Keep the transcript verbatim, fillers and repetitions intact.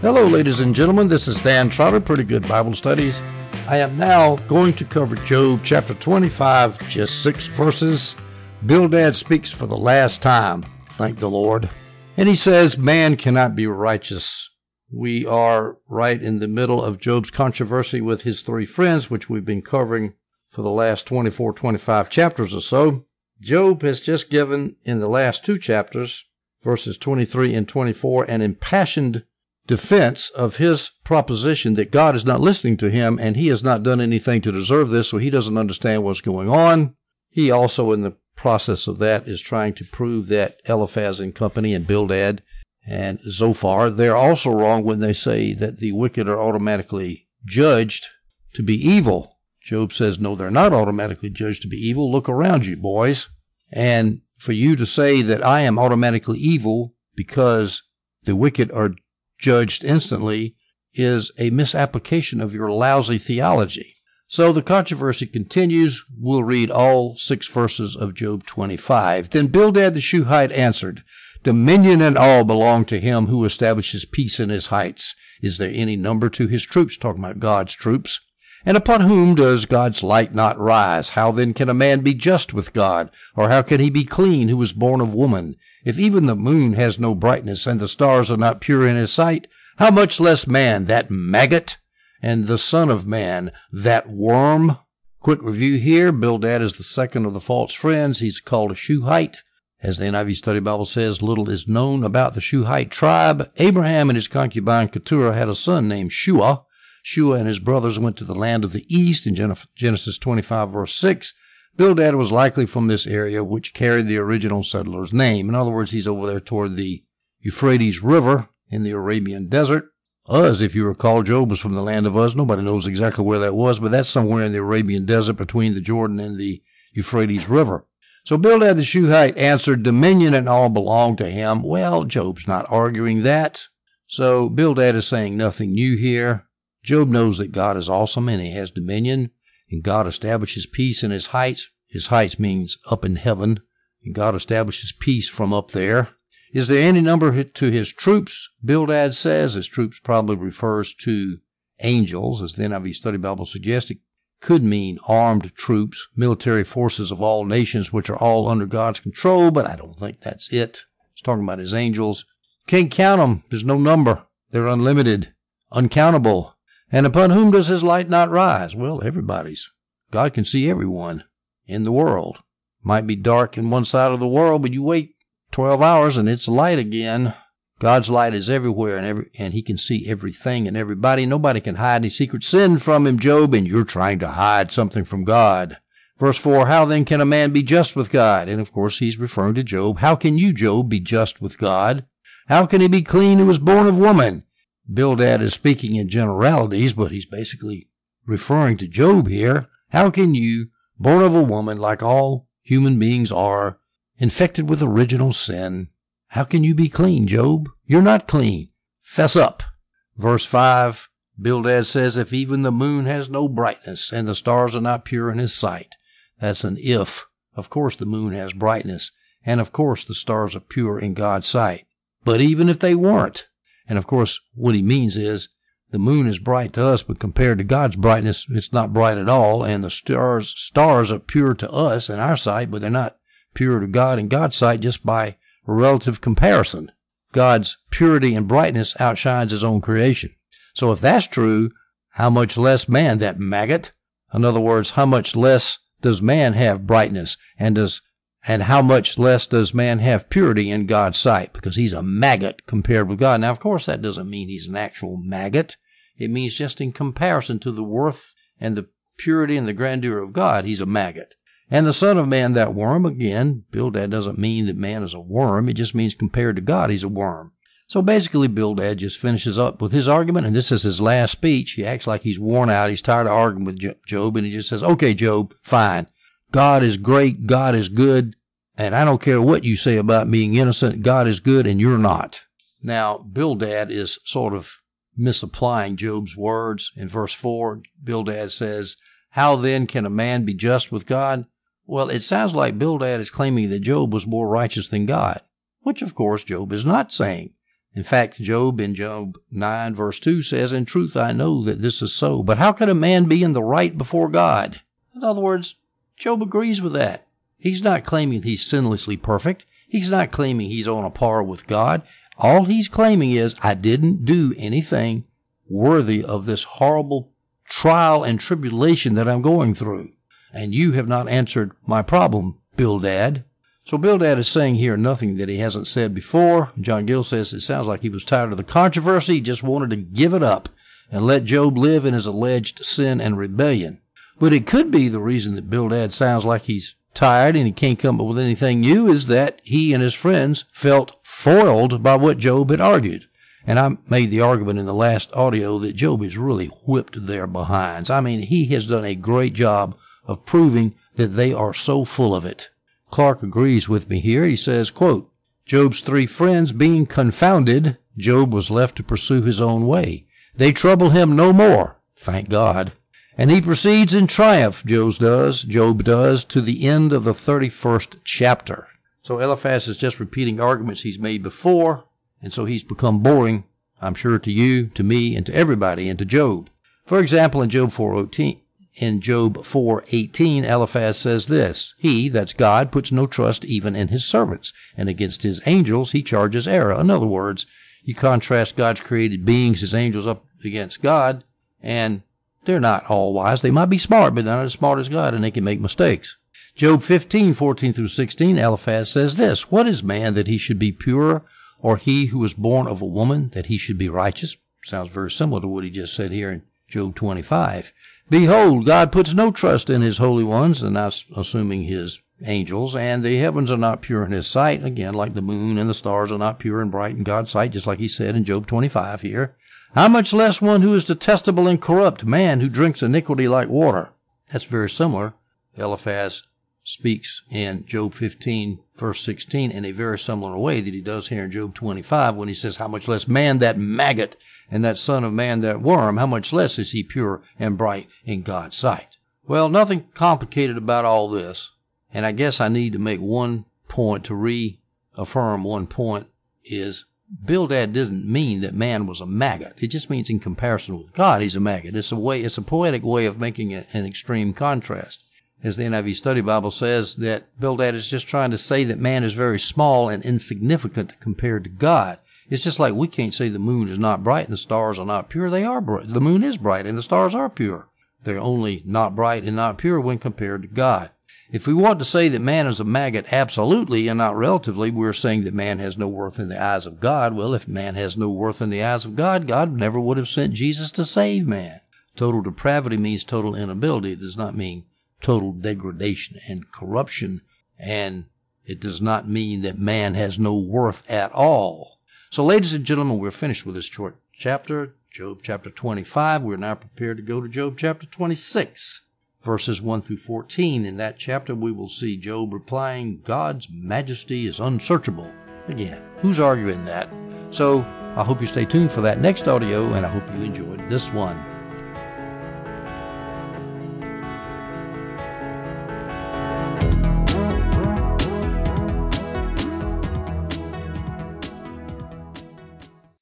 Hello, ladies and gentlemen. This is Dan Trotter, Pretty Good Bible Studies. I am now going to cover Job chapter twenty-five, just six verses. Bildad speaks for the last time, thank the Lord. And he says, man cannot be righteous. We are right in the middle of Job's controversy with his three friends, which we've been covering for the last twenty-four, twenty-five chapters or so. Job has just given, in the last two chapters, verses twenty-three and twenty-four, an impassioned defense of his proposition that God is not listening to him and he has not done anything to deserve this, so he doesn't understand what's going on. He also, in the process of that, is trying to prove that Eliphaz and company and Bildad and Zophar, they're also wrong when they say that the wicked are automatically judged to be evil. Job says, no, they're not automatically judged to be evil. Look around you, boys. And for you to say that I am automatically evil because the wicked are judged instantly is a misapplication of your lousy theology. So the controversy continues. We'll read all six verses of Job twenty-five. Then Bildad the Shuhite answered, dominion and all belong to him who establishes peace in his heights. Is there any number to his troops? Talking about God's troops. And upon whom does God's light not rise? How then can a man be just with God? Or how can he be clean who was born of woman? If even the moon has no brightness and the stars are not pure in his sight, how much less man, that maggot, and the son of man, that worm? Quick review here. Bildad is the second of the false friends. He's called a Shuhite. As the N I V Study Bible says, little is known about the Shuhite tribe. Abraham and his concubine Keturah had a son named Shua. Shua and his brothers went to the land of the east in Genesis twenty-five, verse six. Bildad was likely from this area, which carried the original settler's name. In other words, he's over there toward the Euphrates River in the Arabian desert. Uz, if you recall, Job was from the land of Uz. Nobody knows exactly where that was, but that's somewhere in the Arabian desert between the Jordan and the Euphrates River. So Bildad the Shuhite answered, dominion and all belong to him. Well, Job's not arguing that. So Bildad is saying nothing new here. Job knows that God is awesome and he has dominion, and God establishes peace in his heights. His heights means up in heaven, and God establishes peace from up there. Is there any number to his troops? Bildad says his troops probably refers to angels, as the N I V Study Bible suggests. It could mean armed troops, military forces of all nations, which are all under God's control, but I don't think that's it. It's talking about his angels. Can't count them. There's no number. They're unlimited, uncountable. And upon whom does his light not rise? Well, everybody's. God can see everyone in the world. Might be dark in one side of the world, but you wait twelve hours and it's light again. God's light is everywhere, and every, and he can see everything and everybody. Nobody can hide any secret sin from him, Job, and you're trying to hide something from God. Verse four, how then can a man be just with God? And of course, he's referring to Job. How can you, Job, be just with God? How can he be clean who was born of woman? Bildad is speaking in generalities, but he's basically referring to Job here. How can you, born of a woman like all human beings are, infected with original sin, how can you be clean, Job? You're not clean. Fess up. Verse five, Bildad says, if even the moon has no brightness and the stars are not pure in his sight. That's an if. Of course the moon has brightness, and of course the stars are pure in God's sight. But even if they weren't, and of course what he means is the moon is bright to us, but compared to God's brightness, it's not bright at all, and the stars stars are pure to us in our sight, but they're not pure to God in God's sight just by a relative comparison. God's purity and brightness outshines his own creation. So if that's true, how much less man, that maggot? In other words, how much less does man have brightness, and does and how much less does man have purity in God's sight? Because he's a maggot compared with God. Now, of course, that doesn't mean he's an actual maggot. It means just in comparison to the worth and the purity and the grandeur of God, he's a maggot. And the son of man, that worm, again, Bildad doesn't mean that man is a worm. It just means compared to God, he's a worm. So basically, Bildad just finishes up with his argument, and this is his last speech. He acts like he's worn out. He's tired of arguing with Job, and he just says, okay, Job, fine. God is great. God is good. And I don't care what you say about being innocent. God is good, and you're not. Now, Bildad is sort of misapplying Job's words. In verse four, Bildad says, how then can a man be just with God? Well, it sounds like Bildad is claiming that Job was more righteous than God, which of course Job is not saying. In fact, Job in Job nine verse two says, "In truth I know that this is so, but how can a man be in the right before God?" In other words, Job agrees with that. He's not claiming he's sinlessly perfect. He's not claiming he's on a par with God. All he's claiming is, I didn't do anything worthy of this horrible trial and tribulation that I'm going through. And you have not answered my problem, Bildad. So Bildad is saying here nothing that he hasn't said before. John Gill says it sounds like he was tired of the controversy. He just wanted to give it up and let Job live in his alleged sin and rebellion. But it could be the reason that Bildad sounds like he's tired and he can't come up with anything new is that he and his friends felt foiled by what Job had argued. And I made the argument in the last audio that Job has really whipped their behinds. I mean, he has done a great job of proving that they are so full of it. Clark agrees with me here. He says, quote, Job's three friends being confounded, Job was left to pursue his own way. They trouble him no more, thank God. And he proceeds in triumph, Job does, Job does, to the end of the thirty-first chapter. So Eliphaz is just repeating arguments he's made before, and so he's become boring, I'm sure, to you, to me, and to everybody, and to Job. For example, in Job four eighteen, in Job four eighteen, Eliphaz says this, He, that's God, puts no trust even in his servants, and against his angels he charges error. In other words, you contrast God's created beings, his angels, up against God, and they're not all wise. They might be smart, but they're not as smart as God, and they can make mistakes. Job fifteen, fourteen through sixteen, Eliphaz says this, What is man that he should be pure, or he who was born of a woman that he should be righteous? Sounds very similar to what he just said here in Job twenty-five. Behold, God puts no trust in his holy ones, and that's assuming his angels, and the heavens are not pure in his sight. Again, like the moon and the stars are not pure and bright in God's sight, just like he said in Job twenty-five here. How much less one who is detestable and corrupt, man who drinks iniquity like water? That's very similar. Eliphaz speaks in Job fifteen, verse sixteen, in a very similar way that he does here in Job twenty-five when he says, How much less man, that maggot, and that son of man, that worm, how much less is he pure and bright in God's sight? Well, nothing complicated about all this, and I guess I need to make one point to reaffirm one point is Bildad doesn't mean that man was a maggot. It just means in comparison with God, he's a maggot. It's a way, it's a poetic way of making it an extreme contrast. As the N I V Study Bible says, that Bildad is just trying to say that man is very small and insignificant compared to God. It's just like we can't say the moon is not bright and the stars are not pure. They are bright. The moon is bright and the stars are pure. They're only not bright and not pure when compared to God. If we want to say that man is a maggot absolutely and not relatively, we're saying that man has no worth in the eyes of God. Well, if man has no worth in the eyes of God, God never would have sent Jesus to save man. Total depravity means total inability. It does not mean total degradation and corruption, and it does not mean that man has no worth at all. So, ladies and gentlemen, we're finished with this short chapter, Job chapter twenty-five. We're now prepared to go to Job chapter twenty-six. Verses one through fourteen. In that chapter, we will see Job replying, God's majesty is unsearchable. Again, who's arguing that? So I hope you stay tuned for that next audio, and I hope you enjoyed this one.